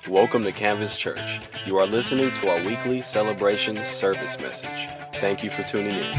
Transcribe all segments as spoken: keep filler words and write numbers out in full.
Welcome to Canvas Church. You are listening to our weekly celebration service message. Thank you for tuning in.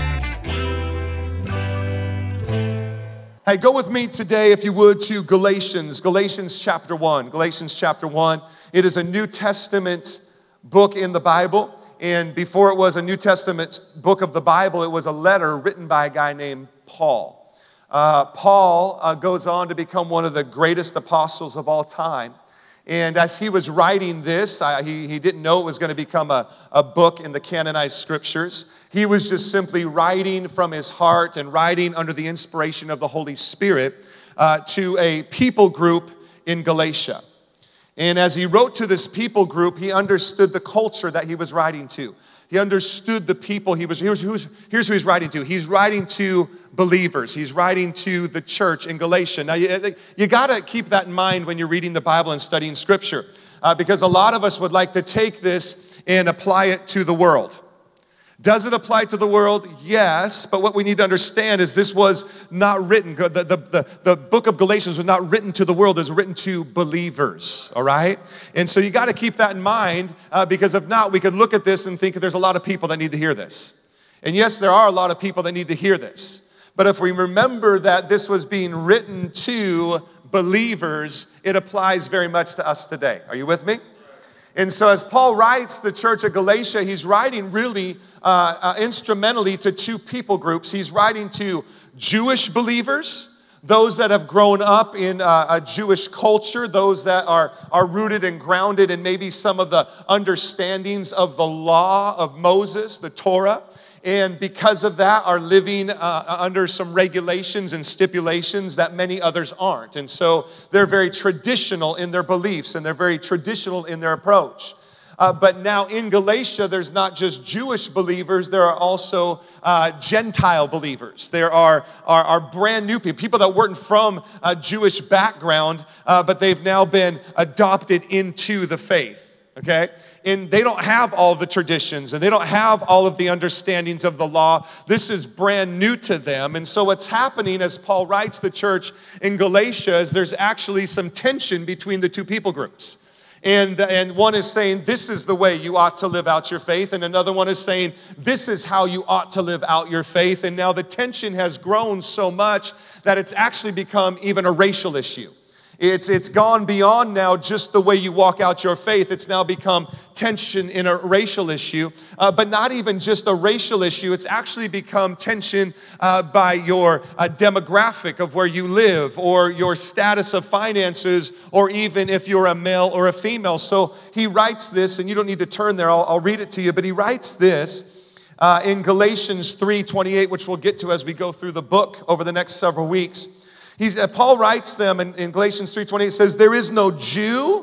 Hey, go with me today, if you would, to Galatians, Galatians chapter one. Galatians chapter one. It is a New Testament book in the Bible. And before it was a New Testament book of the Bible, it was a letter written by a guy named Paul. Uh, Paul uh, goes on to become one of the greatest apostles of all time. And as he was writing this, uh, he, he didn't know it was going to become a, a book in the canonized scriptures. He was just simply writing from his heart and writing under the inspiration of the Holy Spirit uh, to a people group in Galatia. And as he wrote to this people group, he understood the culture that he was writing to. He understood the people he was, here's, who's, here's who he's writing to. He's writing to believers. He's writing to the church in Galatia. Now, you, you got to keep that in mind when you're reading the Bible and studying Scripture, uh, because a lot of us would like to take this and apply it to the world. Does it apply to the world? Yes, but what we need to understand is this was not written, the, the, the, the book of Galatians was not written to the world, it was written to believers, all right? And so you got to keep that in mind, uh, because if not, we could look at this and think there's a lot of people that need to hear this. And yes, there are a lot of people that need to hear this. But if we remember that this was being written to believers, it applies very much to us today. Are you with me? And so as Paul writes the church of Galatia, he's writing really uh, uh, instrumentally to two people groups. He's writing to Jewish believers, those that have grown up in uh, a Jewish culture, those that are, are rooted and grounded in maybe some of the understandings of the law of Moses, the Torah. And because of that, are living uh, under some regulations and stipulations that many others aren't. And so they're very traditional in their beliefs, and they're very traditional in their approach. Uh, but now in Galatia, there's not just Jewish believers, there are also uh, Gentile believers. There are, are, are brand new people, people that weren't from a Jewish background, uh, but they've now been adopted into the faith, okay? And they don't have all the traditions, and they don't have all of the understandings of the law. This is brand new to them. And so what's happening as Paul writes the church in Galatia is there's actually some tension between the two people groups. And, and one is saying, this is the way you ought to live out your faith. And another one is saying, this is how you ought to live out your faith. And now the tension has grown so much that it's actually become even a racial issue. It's, it's gone beyond now just the way you walk out your faith. It's now become tension in a racial issue, uh, but not even just a racial issue. It's actually become tension uh, by your uh, demographic of where you live, or your status of finances, or even if you're a male or a female. So he writes this, and you don't need to turn there. I'll, I'll read it to you, but he writes this uh, in Galatians three twenty-eight, which we'll get to as we go through the book over the next several weeks. He's, uh, Paul writes them in, in Galatians three twenty-eight, says, there is no Jew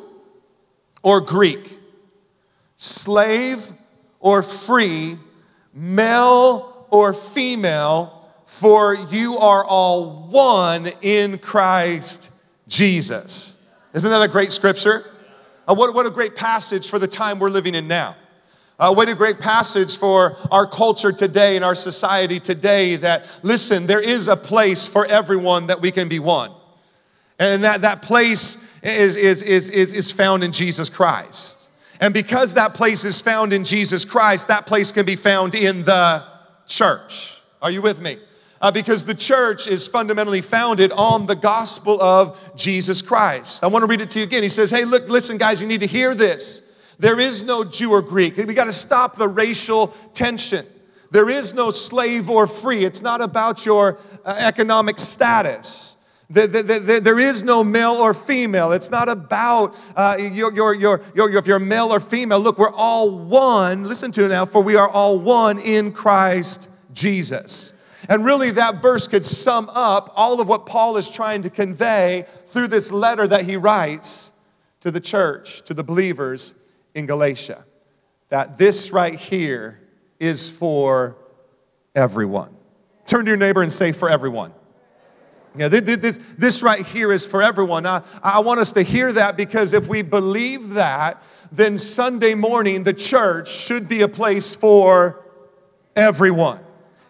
or Greek, slave or free, male or female, for you are all one in Christ Jesus. Isn't that a great scripture? Uh, what, what a great passage for the time we're living in now. Uh, what a great passage for our culture today and our society today, that, listen, there is a place for everyone that we can be one. And that, that place is, is, is, is, is found in Jesus Christ. And because that place is found in Jesus Christ, that place can be found in the church. Are you with me? Uh, because the church is fundamentally founded on the gospel of Jesus Christ. I want to read it to you again. He says, hey, look, listen, guys, you need to hear this. There is no Jew or Greek. We got to stop the racial tension. There is no slave or free. It's not about your uh, economic status. The, the, the, there is no male or female. It's not about uh, your, your, your, your, if you're male or female. Look, we're all one. Listen to it now. For we are all one in Christ Jesus. And really that verse could sum up all of what Paul is trying to convey through this letter that he writes to the church, to the believers in Galatia, that this right here is for everyone. Turn to your neighbor and say, for everyone. Yeah, this, this right here is for everyone. I, I want us to hear that, because if we believe that, then Sunday morning, the church should be a place for everyone.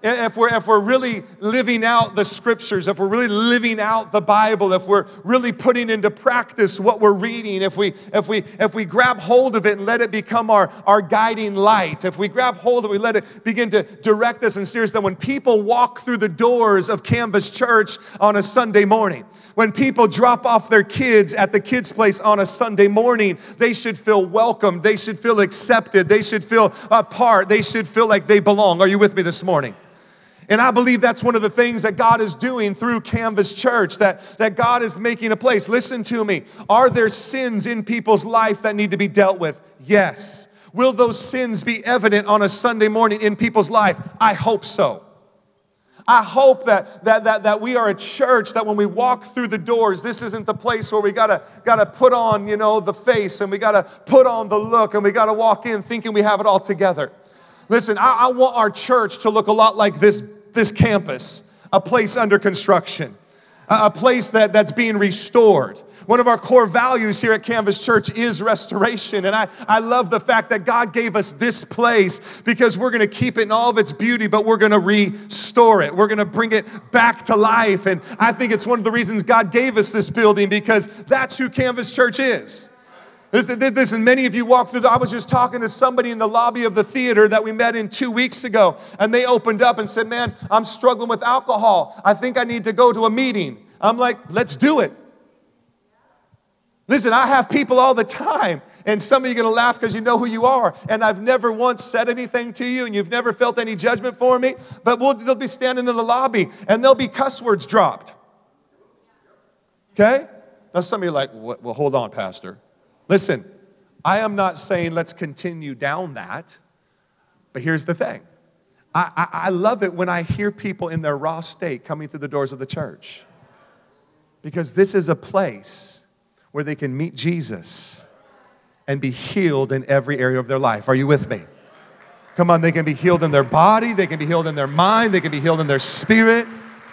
if we're, if we're really living out the scriptures, if we're really living out the Bible, if we're really putting into practice what we're reading, if we, if we, if we grab hold of it and let it become our, our guiding light, if we grab hold of it, we let it begin to direct us and steer us, then when people walk through the doors of Canvas Church on a Sunday morning, when people drop off their kids at the kids' place on a Sunday morning, they should feel welcomed. They should feel accepted. They should feel a part. They should feel like they belong. Are you with me this morning? And I believe that's one of the things that God is doing through Canvas Church, that, that God is making a place. Listen to me. Are there sins in people's life that need to be dealt with? Yes. Will those sins be evident on a Sunday morning in people's life? I hope so. I hope that, that, that, that we are a church that when we walk through the doors, this isn't the place where we gotta, gotta put on, you know, the face and we gotta put on the look and we gotta walk in thinking we have it all together. Listen, I, I want our church to look a lot like this, this campus, a place under construction, a, a place that, that's being restored. One of our core values here at Canvas Church is restoration. And I, I love the fact that God gave us this place because we're going to keep it in all of its beauty, but we're going to restore it. We're going to bring it back to life. And I think it's one of the reasons God gave us this building, because that's who Canvas Church is. Listen, many of you walk through, the, I was just talking to somebody in the lobby of the theater that we met in two weeks ago, and they opened up and said, man, I'm struggling with alcohol. I think I need to go to a meeting. I'm like, let's do it. Listen, I have people all the time, and some of you are going to laugh because you know who you are, and I've never once said anything to you, and you've never felt any judgment for me, but we'll, they'll be standing in the lobby, and there'll be cuss words dropped. Okay? Now some of you are like, well, hold on, Pastor. Listen, I am not saying let's continue down that, but here's the thing. I, I, I love it when I hear people in their raw state coming through the doors of the church, because this is a place where they can meet Jesus and be healed in every area of their life. Are you with me? Come on, they can be healed in their body, they can be healed in their mind, they can be healed in their spirit.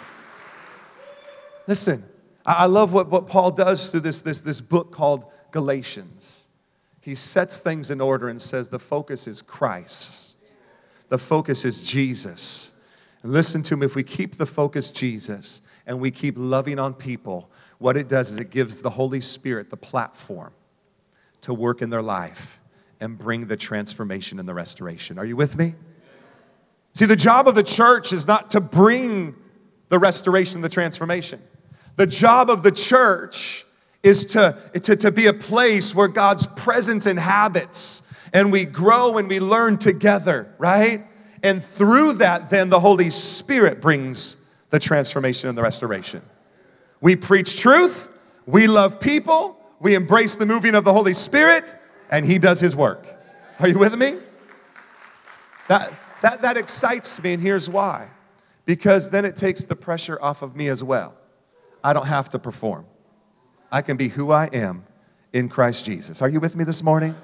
Listen, I love what, what Paul does through this, this, this book called Galatians. He sets things in order and says the focus is Christ. The focus is Jesus. And listen to me, if we keep the focus Jesus and we keep loving on people, what it does is it gives the Holy Spirit the platform to work in their life and bring the transformation and the restoration. Are you with me? See, the job of the church is not to bring the restoration and the transformation. The job of the church is to, to, to be a place where God's presence inhabits and we grow and we learn together, right? And through that, then the Holy Spirit brings the transformation and the restoration. We preach truth, we love people, we embrace the moving of the Holy Spirit, and He does His work. Are you with me? That, that, that excites me, and here's why. Because then it takes the pressure off of me as well. I don't have to perform. I can be who I am in Christ Jesus. Are you with me this morning?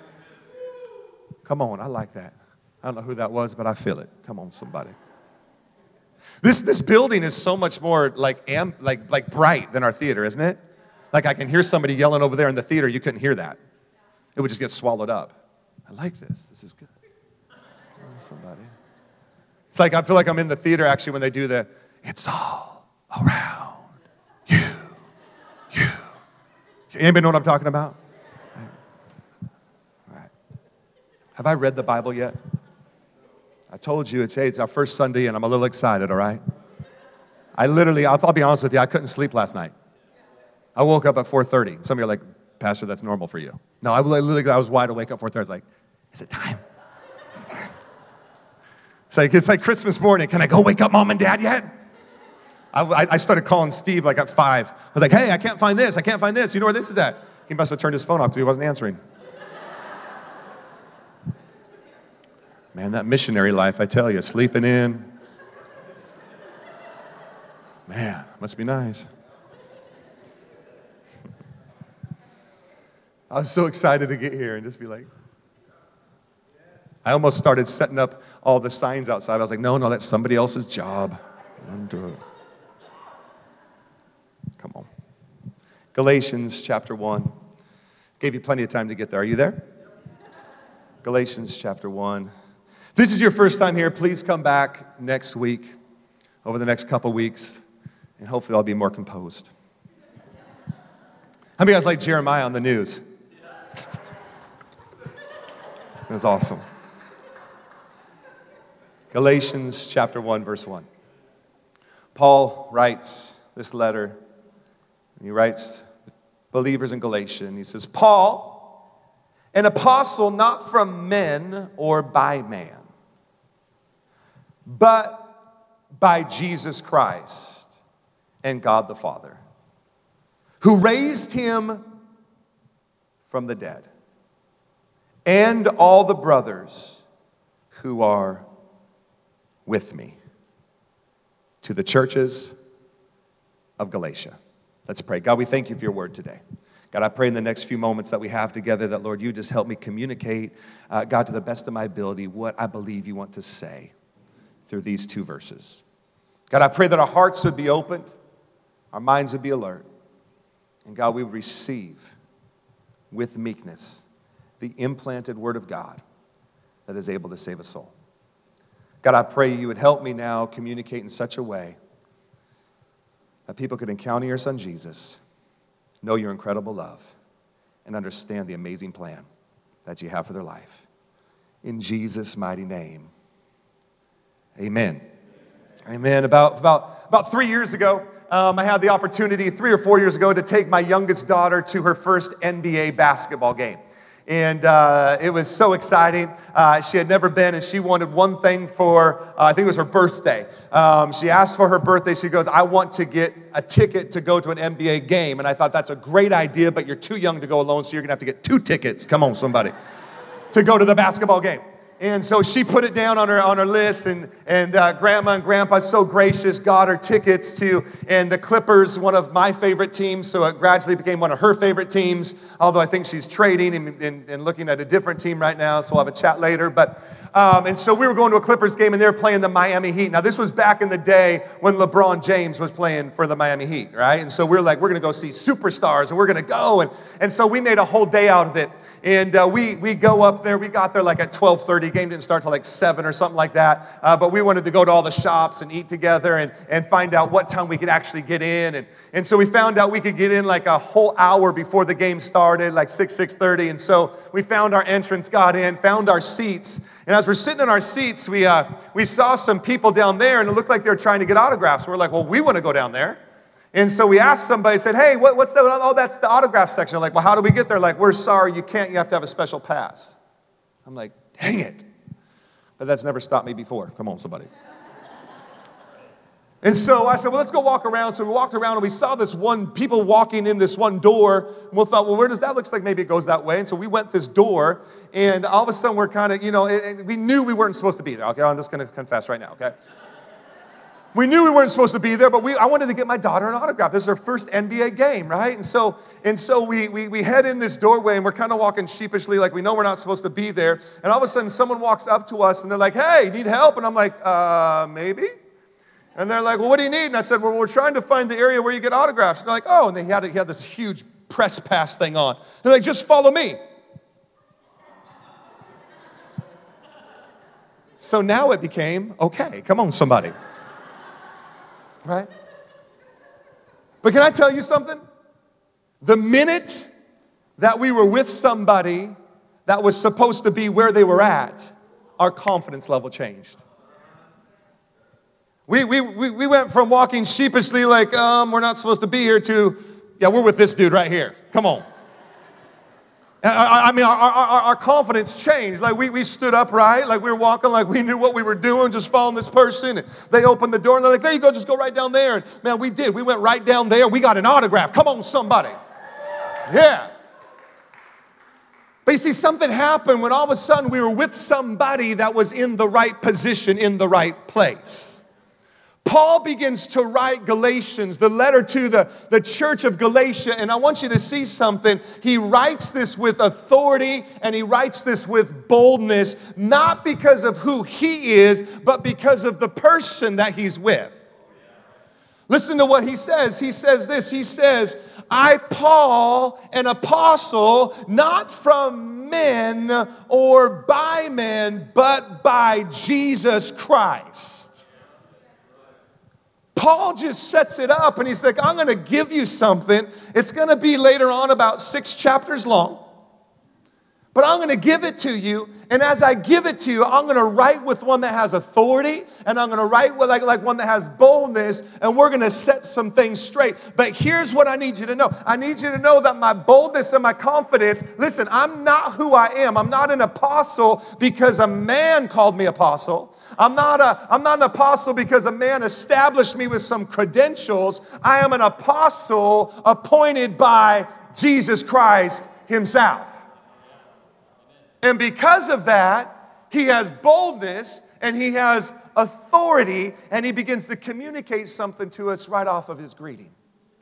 Come on, I like that. I don't know who that was, but I feel it. Come on, somebody. This, this building is so much more like, am, like, like bright than our theater, isn't it? Like I can hear somebody yelling over there in the theater. You couldn't hear that. It would just get swallowed up. I like this. This is good. Oh, somebody. It's like I feel like I'm in the theater actually when they do the, it's all around you, you. Anybody know what I'm talking about? All right. Have I read the Bible yet? I told you, it's, hey, it's our first Sunday, and I'm a little excited, all right? I literally, I'll, I'll be honest with you, I couldn't sleep last night. I woke up at four thirty. Some of you are like, Pastor, that's normal for you. No, I literally, I was wide awake at four thirty. I was like, is it time? Is it time? It's like, it's like Christmas morning. Can I go wake up mom and dad yet? I, I started calling Steve like at five. I was like, hey, I can't find this. I can't find this. You know where this is at? He must have turned his phone off because he wasn't answering. Man, that missionary life, I tell you, sleeping in. Man, must be nice. I was so excited to get here and just be like, I almost started setting up all the signs outside. I was like, no, no, that's somebody else's job. I'm doing it. Come on. Galatians chapter one. Gave you plenty of time to get there. Are you there? Galatians chapter one. If this is your first time here, please come back next week. over the next couple weeks, and hopefully I'll be more composed. How many of you guys like Jeremiah on the news? It was awesome. Galatians chapter one, verse one. Paul writes this letter, and he writes believers in Galatia, and he says, Paul, an apostle not from men or by man, but by Jesus Christ and God the Father, who raised him from the dead, and all the brothers who are with me, to the churches of Galatia. Let's pray. God, we thank you for your word today. God, I pray in the next few moments that we have together that, Lord, you just help me communicate, uh, God, to the best of my ability, what I believe you want to say through these two verses. God, I pray that our hearts would be opened, our minds would be alert, and God, we would receive with meekness the implanted word of God that is able to save a soul. God, I pray you would help me now communicate in such a way that people could encounter your son Jesus, know your incredible love, and understand the amazing plan that you have for their life. In Jesus' mighty name, amen. Amen. About, about, about three years ago, um, I had the opportunity, three or four years ago, to take my youngest daughter to her first N B A basketball game. And uh, it was so exciting. Uh, she had never been, and she wanted one thing for, uh, I think it was her birthday. Um, she asked for her birthday. She goes, I want to get a ticket to go to an N B A game. And I thought, that's a great idea, but you're too young to go alone, so you're going to have to get two tickets. Come on, somebody. To go to the basketball game. And so she put it down on her on her list, and, and uh, Grandma and Grandpa, so gracious, got her tickets to, and the Clippers, one of my favorite teams, so it gradually became one of her favorite teams, although I think she's trading and, and, and looking at a different team right now, so we'll have a chat later. But um, and so we were going to a Clippers game, and they were playing the Miami Heat. Now, this was back in the day when LeBron James was playing for the Miami Heat, right? And so we we're like, we're going to go see superstars, and we're going to go. And, and so we made a whole day out of it. And uh, we we go up there. We got there like at twelve thirty. Game didn't start till like seven or something like that. Uh, but we wanted to go to all the shops and eat together and, and find out what time we could actually get in. And, and so we found out we could get in like a whole hour before the game started, like six, six thirty. And so we found our entrance, got in, found our seats. And as we're sitting in our seats, we uh, we saw some people down there, and it looked like they were trying to get autographs. We're like, well, we want to go down there. And so we asked somebody, said, hey, what, what's that? Oh, that's the autograph section. I'm like, well, how do we get there? Like, we're sorry, you can't. You have to have a special pass. I'm like, dang it. But that's never stopped me before. Come on, somebody. And so I said, well, let's go walk around. So we walked around, and we saw this one, people walking in this one door. And we thought, well, where does that look like? Maybe it goes that way. And so we went this door, and all of a sudden we're kind of, you know, and we knew we weren't supposed to be there. Okay, I'm just going to confess right now, okay? We knew we weren't supposed to be there, but we, I wanted to get my daughter an autograph. This is her first N B A game, right? And so, and so we, we, we head in this doorway, and we're kind of walking sheepishly, like we know we're not supposed to be there. And all of a sudden, someone walks up to us, and they're like, hey, need help? And I'm like, uh, maybe? And they're like, well, what do you need? And I said, well, we're trying to find the area where you get autographs. And they're like, oh, and they had, he had this huge press pass thing on. They're like, just follow me. So now it became, okay, come on, somebody. Right? But can I tell you something? The minute that we were with somebody that was supposed to be where they were at, our confidence level changed. We, we, we, we went from walking sheepishly like, um, we're not supposed to be here to, yeah, we're with this dude right here. Come on. I, I mean, our, our, our confidence changed. Like, we, we stood upright, like we were walking, like we knew what we were doing, just following this person. And they opened the door, and they're like, there you go, just go right down there. And man, we did. We went right down there. We got an autograph. Come on, somebody. Yeah. But you see, something happened when all of a sudden we were with somebody that was in the right position, in the right place. Paul begins to write Galatians, the letter to the, the church of Galatia, and I want you to see something. He writes this with authority, and he writes this with boldness, not because of who he is, but because of the person that he's with. Listen to what he says. He says this. He says, I, Paul, an apostle, not from men or by men, but by Jesus Christ. Paul just sets it up and he's like, I'm going to give you something. It's going to be later on about six chapters long. But I'm going to give it to you, and as I give it to you, I'm going to write with one that has authority, and I'm going to write with like, like one that has boldness, and we're going to set some things straight. But here's what I need you to know. I need you to know that my boldness and my confidence, listen, I'm not who I am. I'm not an apostle because a man called me apostle. I'm not, a, I'm not an apostle because a man established me with some credentials. I am an apostle appointed by Jesus Christ himself. And because of that, he has boldness and he has authority, and he begins to communicate something to us right off of his greeting.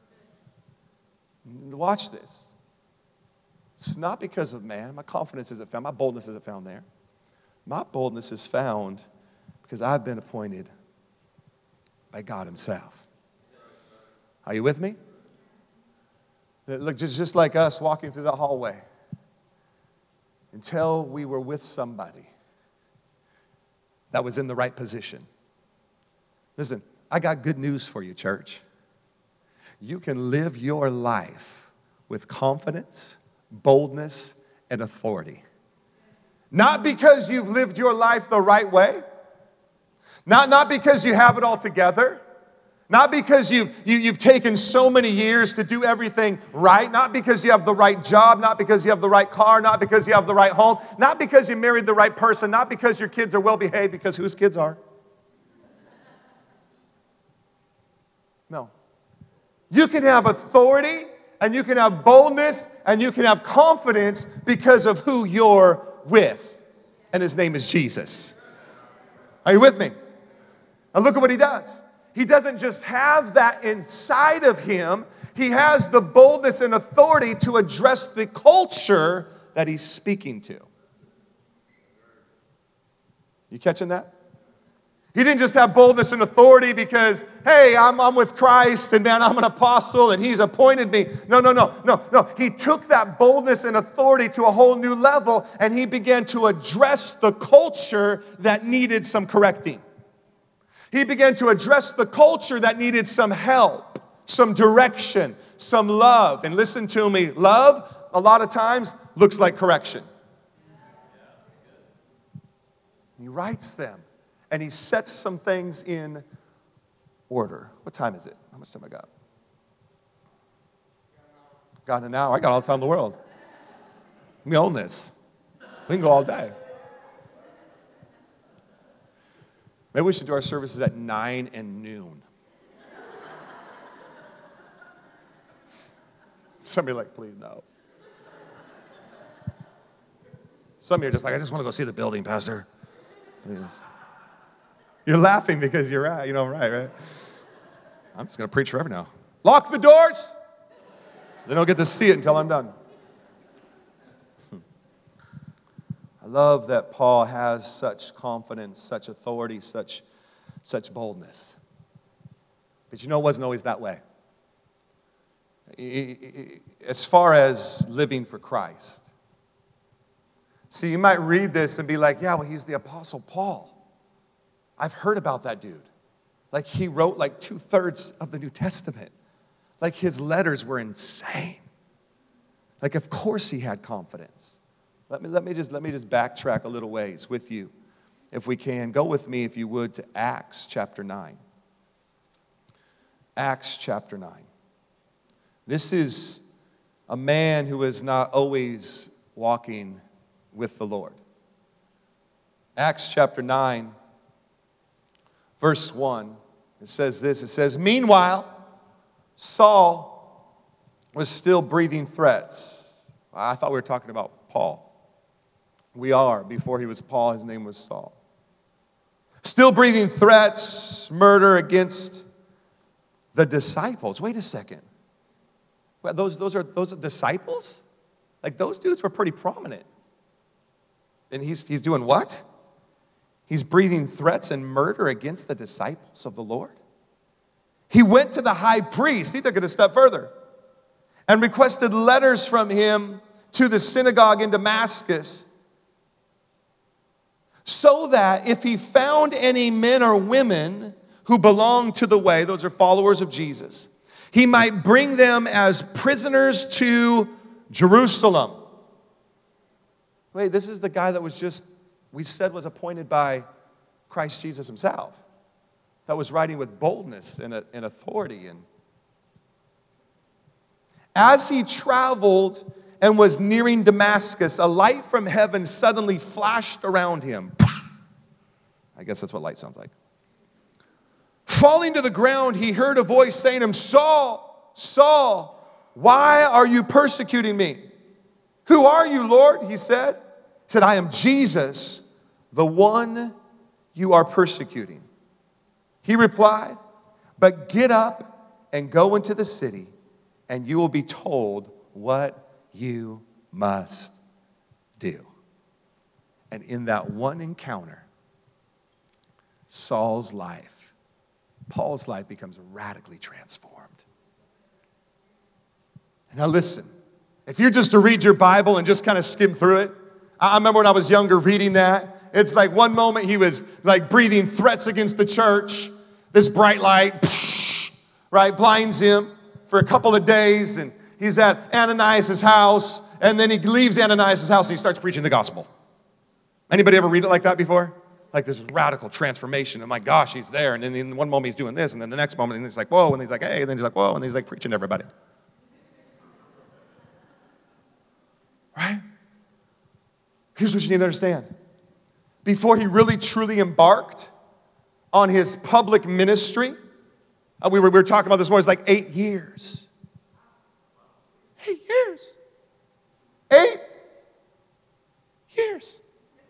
Watch this. It's not because of man. My confidence isn't found. My boldness isn't found there. My boldness is found because I've been appointed by God himself. Are you with me? Look, just, just like us walking through the hallway. Until we were with somebody that was in the right position. Listen, I got good news for you, church. You can live your life with confidence, boldness, and authority. Not because you've lived your life the right way. Not, not because you have it all together. Not because you've, you, you've taken so many years to do everything right. Not because you have the right job. Not because you have the right car. Not because you have the right home. Not because you married the right person. Not because your kids are well behaved, because whose kids are? No. You can have authority, and you can have boldness, and you can have confidence because of who you're with. And his name is Jesus. Are you with me? Now look at what he does. He doesn't just have that inside of him. He has the boldness and authority to address the culture that he's speaking to. You catching that? He didn't just have boldness and authority because, hey, I'm, I'm with Christ, and man, I'm an apostle, and he's appointed me. No, no, no, no, no. He took that boldness and authority to a whole new level, and he began to address the culture that needed some correcting. He began to address the culture that needed some help, some direction, some love. And listen to me, love, a lot of times, looks like correction. He writes them, and he sets some things in order. What time is it? How much time I got? Got an hour. I got all the time in the world. We own this. We can go all day. Maybe we should do our services at nine and noon. Somebody like, please, no. Some of you are just like, I just want to go see the building, Pastor. Please. You're laughing because you're right. You know, right, right? I'm just going to preach forever now. Lock the doors. They don't get to see it until I'm done. I love that Paul has such confidence, such authority, such, such boldness. But you know, it wasn't always that way. As far as living for Christ. See, you might read this and be like, yeah, well, he's the Apostle Paul. I've heard about that dude. Like, he wrote like two-thirds of the New Testament. Like, his letters were insane. Like, of course he had confidence. Let me, let me just, let me just backtrack a little ways with you, if we can. Go with me, if you would, to Acts chapter nine. Acts chapter nine. This is a man who is not always walking with the Lord. Acts chapter nine, verse one, it says this. It says, meanwhile, Saul was still breathing threats. I thought we were talking about Paul. We are. Before he was Paul, his name was Saul. Still breathing threats, murder against the disciples. Wait a second. Well, those, those, are, those are disciples? Like, those dudes were pretty prominent. And he's, he's doing what? He's breathing threats and murder against the disciples of the Lord. He went to the high priest. He took it a step further and requested letters from him to the synagogue in Damascus, so that if he found any men or women who belong to the way, those are followers of Jesus, he might bring them as prisoners to Jerusalem. Wait, this is the guy that was just, we said was appointed by Christ Jesus himself, that was writing with boldness and, and authority. And as he traveled and was nearing Damascus, a light from heaven suddenly flashed around him. I guess that's what light sounds like. Falling to the ground, he heard a voice saying to him, Saul, Saul, why are you persecuting me? Who are you, Lord? He said. He said, I am Jesus, the one you are persecuting. He replied, but get up and go into the city, and you will be told what you must do. And in that one encounter, Saul's life, Paul's life becomes radically transformed. Now listen, if you're just to read your Bible and just kind of skim through it, I remember when I was younger reading that. It's like one moment he was like breathing threats against the church. This bright light, right, blinds him for a couple of days, and he's at Ananias' house, and then he leaves Ananias' house and he starts preaching the gospel. Anybody ever read it like that before? Like this radical transformation. Oh my gosh, he's there. And then in one moment he's doing this, and then the next moment he's like, whoa, and he's like, hey, and then he's like, whoa, and he's like preaching to everybody. Right? Here's what you need to understand. Before he really truly embarked on his public ministry, uh, we, were, we were talking about this morning, it's like eight years. Eight years. Eight years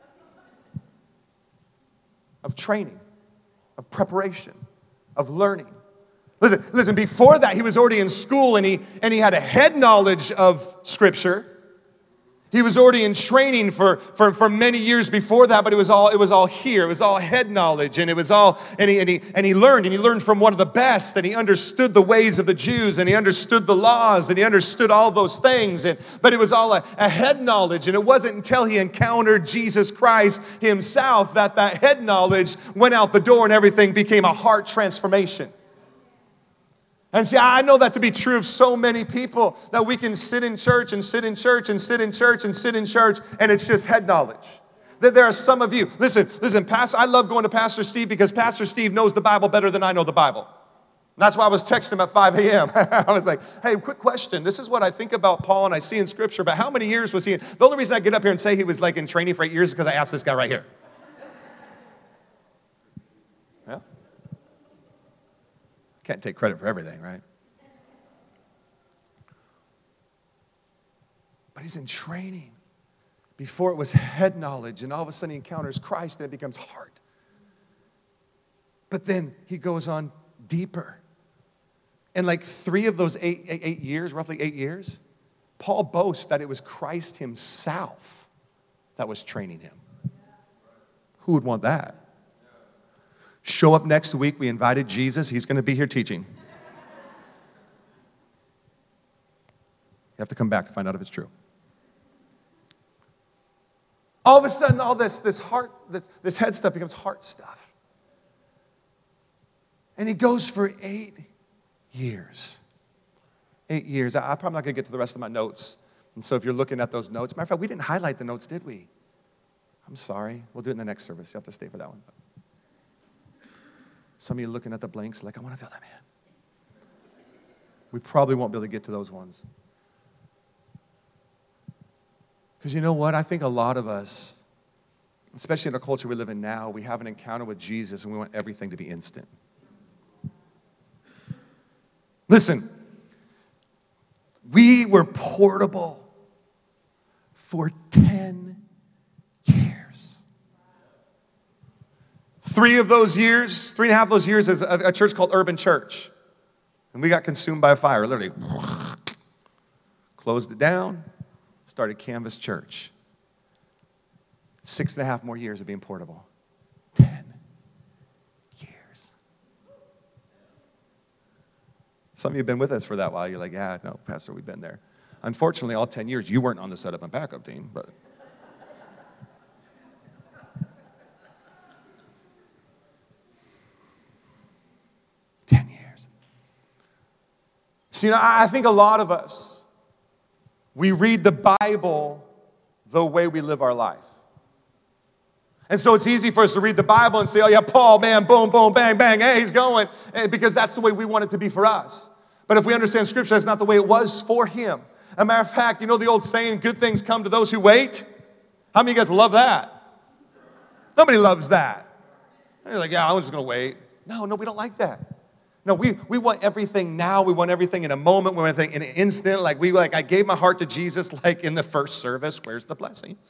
of training, of preparation, of learning. Listen, listen, before that, he was already in school and he, and he had a head knowledge of Scripture. He was already in training for, for, for many years before that, but it was all it was all here. It was all head knowledge, and it was all and he and he and he learned, and he learned from one of the best, and he understood the ways of the Jews, and he understood the laws, and he understood all those things. And but it was all a, a head knowledge, and it wasn't until he encountered Jesus Christ himself that that head knowledge went out the door, and everything became a heart transformation. And see, I know that to be true of so many people, that we can sit in church and sit in church and sit in church and sit in church, and it's just head knowledge. That there are some of you, listen, listen, Pastor, I love going to Pastor Steve because Pastor Steve knows the Bible better than I know the Bible. And that's why I was texting him at five a.m. I was like, hey, quick question. This is what I think about Paul and I see in Scripture, but how many years was he in? The only reason I get up here and say he was like in training for eight years is because I asked this guy right here. Yeah. Can't take credit for everything, right? But he's in training. Before it was head knowledge, and all of a sudden he encounters Christ and it becomes heart. But then he goes on deeper. And like three of those eight, eight, eight years, roughly eight years, Paul boasts that it was Christ himself that was training him. Who would want that? Show up next week. We invited Jesus. He's going to be here teaching. You have to come back to find out if it's true. All of a sudden, all this, this heart, this, this head stuff becomes heart stuff. And he goes for eight years. Eight years. I, I'm probably not going to get to the rest of my notes. And so if you're looking at those notes, matter of fact, we didn't highlight the notes, did we? I'm sorry. We'll do it in the next service. You have to stay for that one. Some of you looking at the blanks like, I want to feel that, man. We probably won't be able to get to those ones. Because you know what? I think a lot of us, especially in the culture we live in now, we have an encounter with Jesus and we want everything to be instant. Listen, we were portable for ten years. Three of those years, three and a half of those years is a, a church called Urban Church. And we got consumed by a fire, literally. Closed it down, started Canvas Church. Six and a half more years of being portable. Ten years. Some of you have been with us for that while. You're like, yeah, no, Pastor, we've been there. Unfortunately, all ten years, you weren't on the setup and backup team, but... See, I think a lot of us, we read the Bible the way we live our life. And so it's easy for us to read the Bible and say, oh yeah, Paul, man, boom, boom, bang, bang, hey, he's going, because that's the way we want it to be for us. But if we understand Scripture, that's not the way it was for him. As a matter of fact, you know the old saying, good things come to those who wait? How many of you guys love that? Nobody loves that. You're like, yeah, I'm just going to wait. No, no, we don't like that. No, we, we want everything now. We want everything in a moment. We want everything in an instant. Like, we, like I gave my heart to Jesus like in the first service. Where's the blessings?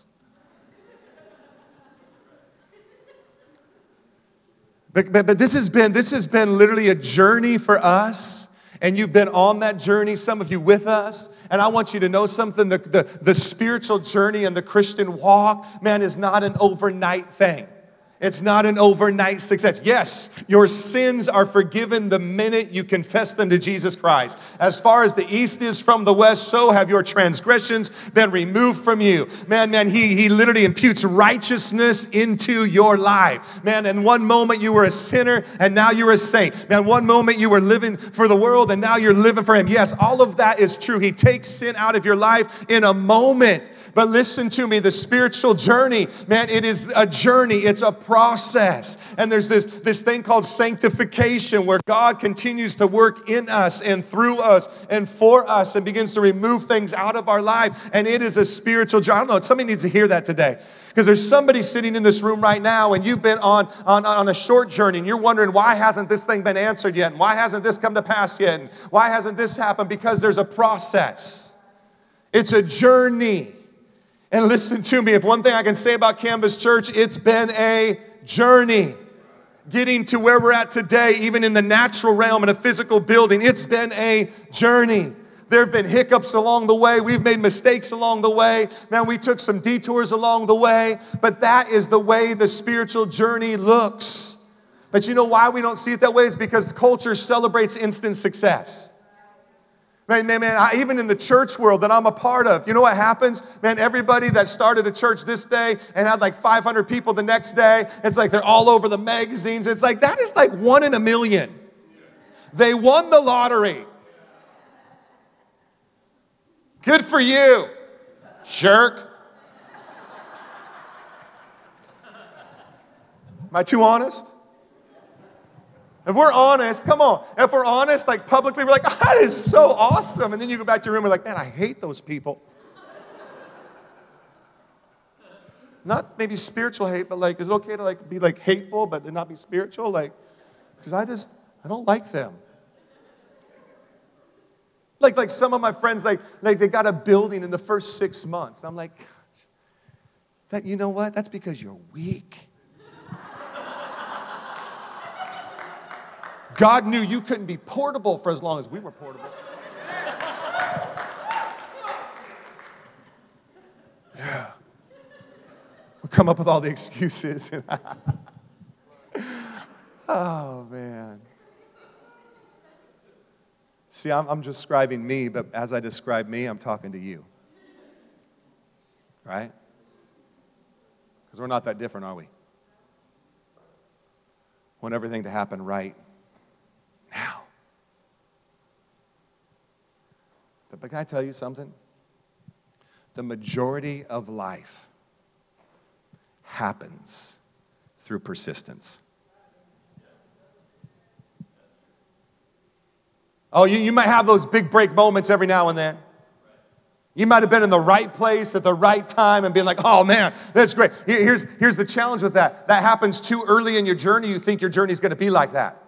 But, but, but this has been, this has been literally a journey for us. And you've been on that journey, some of you with us. And I want you to know something. The, the, the spiritual journey and the Christian walk, man, is not an overnight thing. It's not an overnight success. Yes, your sins are forgiven the minute you confess them to Jesus Christ. As far as the east is from the west, so have your transgressions been removed from you. Man, man, he, he literally imputes righteousness into your life. Man, in one moment you were a sinner and now you're a saint. Man, one moment you were living for the world and now you're living for him. Yes, all of that is true. He takes sin out of your life in a moment. But listen to me, the spiritual journey, man, it is a journey. It's a process. And there's this, this thing called sanctification where God continues to work in us and through us and for us and begins to remove things out of our life. And it is a spiritual journey. I don't know, somebody needs to hear that today. Because there's somebody sitting in this room right now and you've been on, on, on a short journey and you're wondering, why hasn't this thing been answered yet? And why hasn't this come to pass yet? And why hasn't this happened? Because there's a process. It's a journey. And listen to me, if one thing I can say about Canvas Church, it's been a journey. Getting to where we're at today, even in the natural realm in a physical building, it's been a journey. There have been hiccups along the way. We've made mistakes along the way. Man, we took some detours along the way. But that is the way the spiritual journey looks. But you know why we don't see it that way? Is because culture celebrates instant success. Man, man, man, I, even in the church world that I'm a part of, you know what happens? Man, everybody that started a church this day and had like five hundred people the next day, it's like they're all over the magazines. It's like, that is like one in a million. They won the lottery. Good for you, jerk. Am I too honest? If we're honest, come on, if we're honest, like publicly, we're like, oh, that is so awesome. And then you go back to your room and you're like, man, I hate those people. Not maybe spiritual hate, but like, is it okay to like be like hateful, but not be spiritual? Like, because I just, I don't like them. Like, like some of my friends, like, like they got a building in the first six months. I'm like, gosh, that, you know what? That's because you're weak. God knew you couldn't be portable for as long as we were portable. Yeah. We come up with all the excuses. Oh, man. See, I'm, I'm describing me, but as I describe me, I'm talking to you. Right? Because we're not that different, are we? Want everything to happen right now. But, but can I tell you something? The majority of life happens through persistence. Oh, you, you might have those big break moments every now and then. You might have been in the right place at the right time and been like, oh man, that's great. Here's, here's the challenge with that. That happens too early in your journey. You think your journey's going to be like that.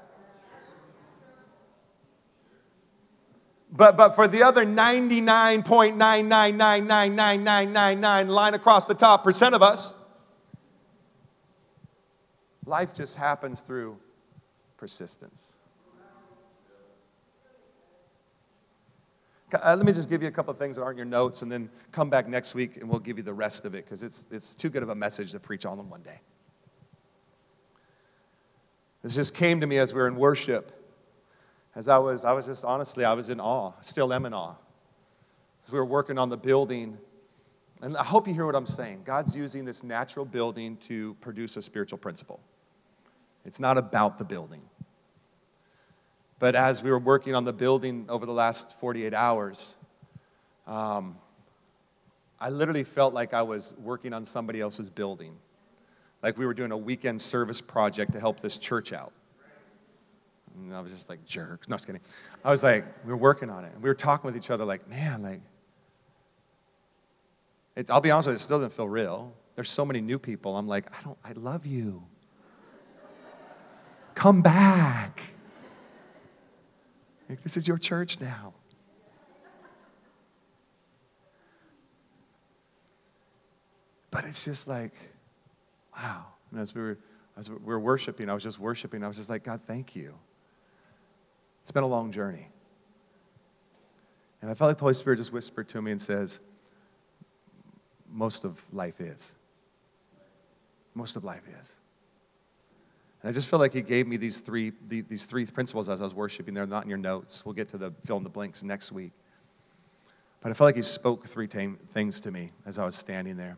But but for the other ninety-nine point nine nine nine nine nine nine nine nine line across the top percent of us, life just happens through persistence. Uh, let me just give you a couple of things that aren't in your notes and then come back next week and we'll give you the rest of it because it's, it's too good of a message to preach all in one day. This just came to me as we were in worship. As I was, I was just, honestly, I was in awe. Still am in awe. As we were working on the building. And I hope you hear what I'm saying. God's using this natural building to produce a spiritual principle. It's not about the building. But as we were working on the building over the last forty-eight hours, um, I literally felt like I was working on somebody else's building. Like we were doing a weekend service project to help this church out. And I was just like, jerks. No, just kidding. I was like, we were working on it. And we were talking with each other like, man, like, it, I'll be honest with you, it still doesn't feel real. There's so many new people. I'm like, I don't, I love you. Come back. Like, this is your church now. But it's just like, wow. And as we were, as we were worshiping, I was just worshiping. I was just like, God, thank you. It's been a long journey. And I felt like the Holy Spirit just whispered to me and says, most of life is. Most of life is. And I just feel like he gave me these three, these three principles as I was worshiping. They're not in your notes. We'll get to the fill in the blanks next week. But I felt like he spoke three t- things to me as I was standing there.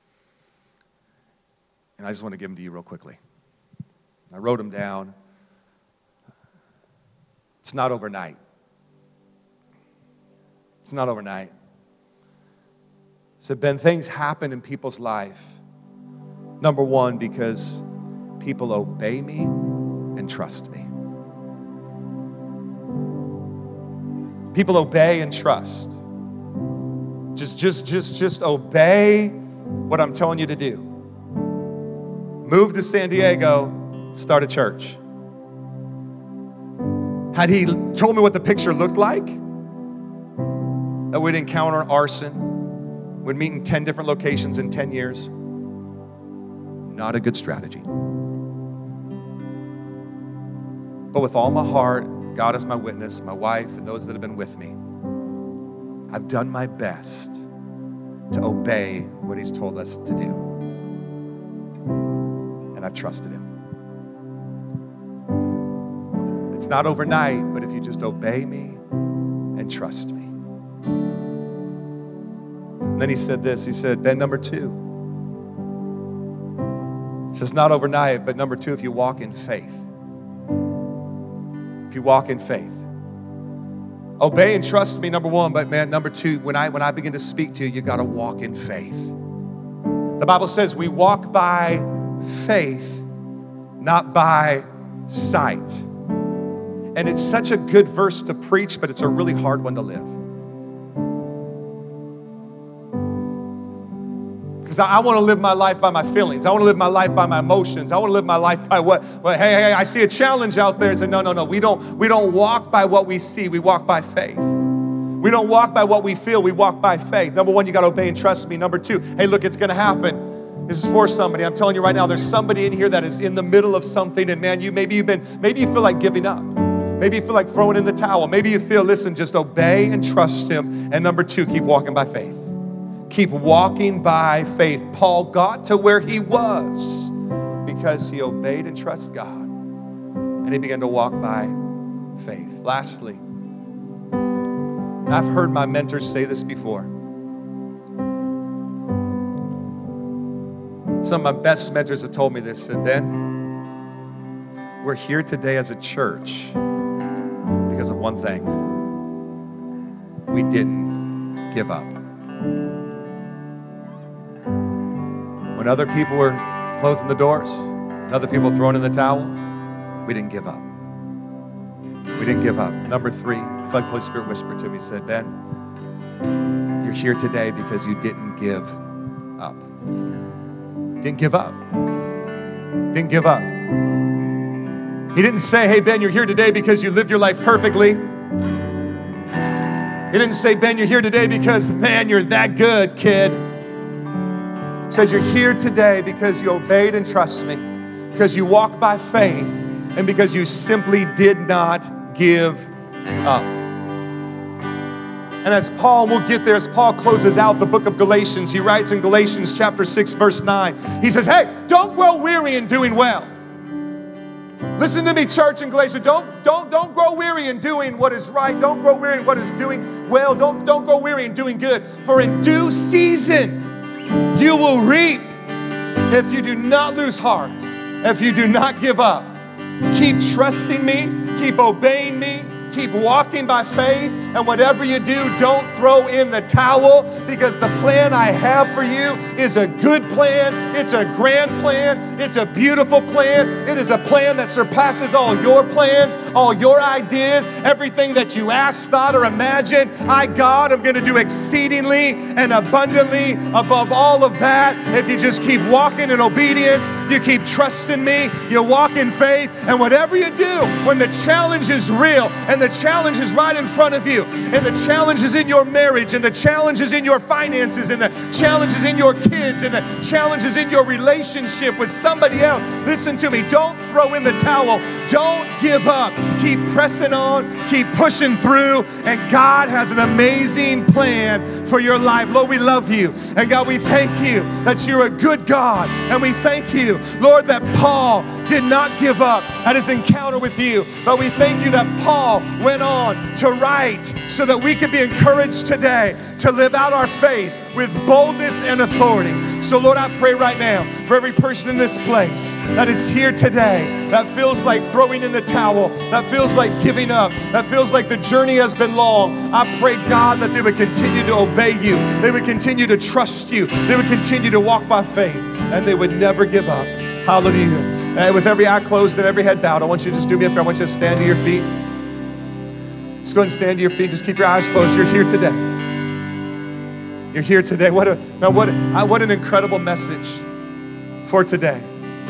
And I just want to give them to you real quickly. I wrote them down. It's not overnight. It's not overnight. I said, Ben, things happen in people's life. Number one, because people obey me and trust me. People obey and trust. Just, just, just, just obey what I'm telling you to do. Move to San Diego, start a church. Had he told me what the picture looked like, that we'd encounter arson, we'd meet in ten different locations in ten years, not a good strategy. But with all my heart, God is my witness, my wife, and those that have been with me, I've done my best to obey what he's told us to do. And I've trusted him. It's not overnight, but if you just obey me and trust me. And then he said this, he said, Ben, number two. He says, not overnight, but number two, if you walk in faith. If you walk in faith. Obey and trust me, number one, but man, number two, when I when I begin to speak to you, you gotta walk in faith. The Bible says we walk by faith, not by sight. And it's such a good verse to preach, but it's a really hard one to live. Because I, I want to live my life by my feelings. I want to live my life by my emotions. I want to live my life by what, well, hey, hey, I see a challenge out there. And say, no, no, no. We don't, we don't walk by what we see. We walk by faith. We don't walk by what we feel. We walk by faith. Number one, you got to obey and trust me. Number two, hey, look, it's going to happen. This is for somebody. I'm telling you right now, there's somebody in here that is in the middle of something. And man, you maybe you've been, maybe you feel like giving up. Maybe you feel like throwing in the towel. Maybe you feel, listen, just obey and trust him. And number two, keep walking by faith. Keep walking by faith. Paul got to where he was because he obeyed and trusted God. And he began to walk by faith. Lastly, and I've heard my mentors say this before. Some of my best mentors have told me this. Said, Ben, we're here today as a church because of one thing. We didn't give up. When other people were closing the doors, and other people throwing in the towels, we didn't give up. We didn't give up. Number three, I felt like the Holy Spirit whispered to me, said, Ben, you're here today because you didn't give up. Didn't give up. Didn't give up. He didn't say, hey, Ben, you're here today because you lived your life perfectly. He didn't say, Ben, you're here today because, man, you're that good, kid. He said, you're here today because you obeyed and trust me, because you walked by faith, and because you simply did not give up. And as Paul, we'll get there, as Paul closes out the book of Galatians, he writes in Galatians chapter six, verse nine, he says, hey, don't grow weary in doing well. Listen to me, church in Galatia. Don't, don't, don't grow weary in doing what is right. Don't grow weary in what is doing well. Don't, don't grow weary in doing good. For in due season, you will reap if you do not lose heart, if you do not give up. Keep trusting me, keep obeying me, keep walking by faith, and whatever you do, don't throw in the towel, because the plan I have for you is a good plan. It's a grand plan. It's a beautiful plan. It is a plan that surpasses all your plans, all your ideas, everything that you asked, thought, or imagined. I, God, am going to do exceedingly and abundantly above all of that. If you just keep walking in obedience, you keep trusting me, you walk in faith, and whatever you do, when the challenge is real and the challenge is right in front of you, and the challenge is in your marriage, and the challenge is in your finances, and the challenge is in your kids, and the challenge is in your relationship with somebody else. Listen to me. Don't throw in the towel. Don't give up. Keep pressing on. Keep pushing through. And God has an amazing plan for your life. Lord, we love you. And God, we thank you that you're a good God. And we thank you, Lord, that Paul did not give up at his encounter with you. But we thank you that Paul went on to write so that we can be encouraged today to live out our faith with boldness and authority. So Lord, I pray right now for every person in this place that is here today that feels like throwing in the towel, that feels like giving up, that feels like the journey has been long. I pray, God, that they would continue to obey you. They would continue to trust you. They would continue to walk by faith, and they would never give up. Hallelujah. And with every eye closed and every head bowed, I want you to just do me a favor. I want you to stand to your feet. Just go ahead and stand to your feet. Just keep your eyes closed. You're here today. You're here today. What a man, what, a, what an incredible message for today.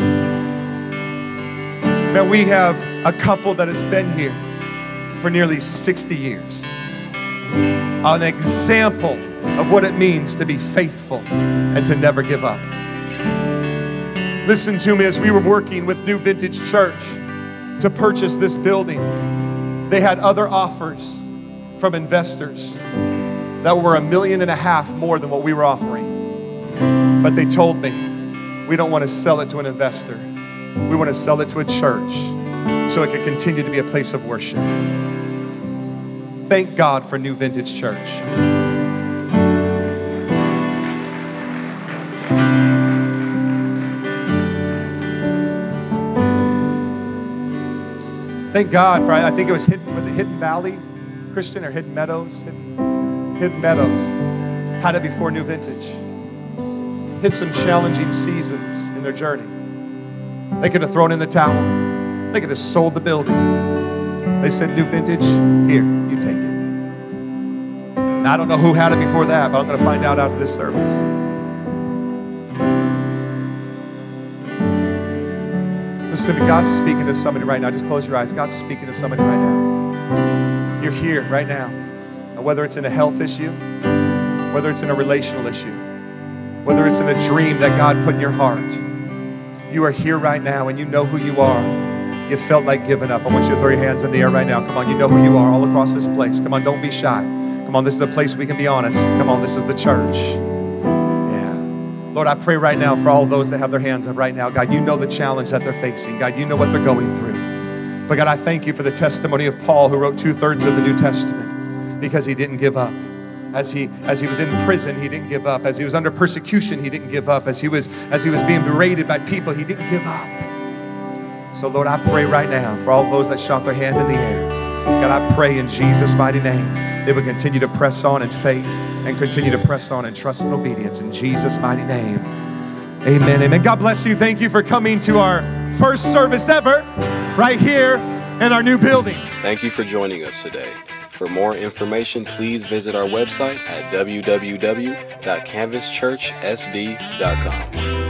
Man, we have a couple that has been here for nearly sixty years. An example of what it means to be faithful and to never give up. Listen to me, as we were working with New Vintage Church to purchase this building, they had other offers from investors that were a million and a half more than what we were offering. But they told me, we don't want to sell it to an investor. We want to sell it to a church so it could continue to be a place of worship. Thank God for New Vintage Church. Thank God for, I think it was Hidden, was it Hidden Valley, Christian, or Hidden Meadows? Hidden, Hidden Meadows had it before New Vintage. Hit some challenging seasons in their journey. They could have thrown in the towel. They could have sold the building. They said, New Vintage, here, you take it. Now, I don't know who had it before that, but I'm going to find out after this service. Listen to me, God's speaking to somebody right now. Just close your eyes. God's speaking to somebody right now. You're here right now. And whether it's in a health issue, whether it's in a relational issue, whether it's in a dream that God put in your heart, you are here right now and you know who you are. You felt like giving up. I want you to throw your hands in the air right now. Come on, you know who you are all across this place. Come on, don't be shy. Come on, this is a place we can be honest. Come on, this is the church. Lord, I pray right now for all those that have their hands up right now. God, you know the challenge that they're facing. God, you know what they're going through. But God, I thank you for the testimony of Paul, who wrote two-thirds of the New Testament, because he didn't give up. As he, as he was in prison, he didn't give up. As he was under persecution, he didn't give up. As he was, as he was being berated by people, he didn't give up. So Lord, I pray right now for all those that shot their hand in the air. God, I pray in Jesus' mighty name, they would continue to press on in faith and continue to press on in trust and obedience in Jesus' mighty name. Amen, amen. God bless you. Thank you for coming to our first service ever right here in our new building. Thank you for joining us today. For more information, please visit our website at w w w dot canvas church s d dot com.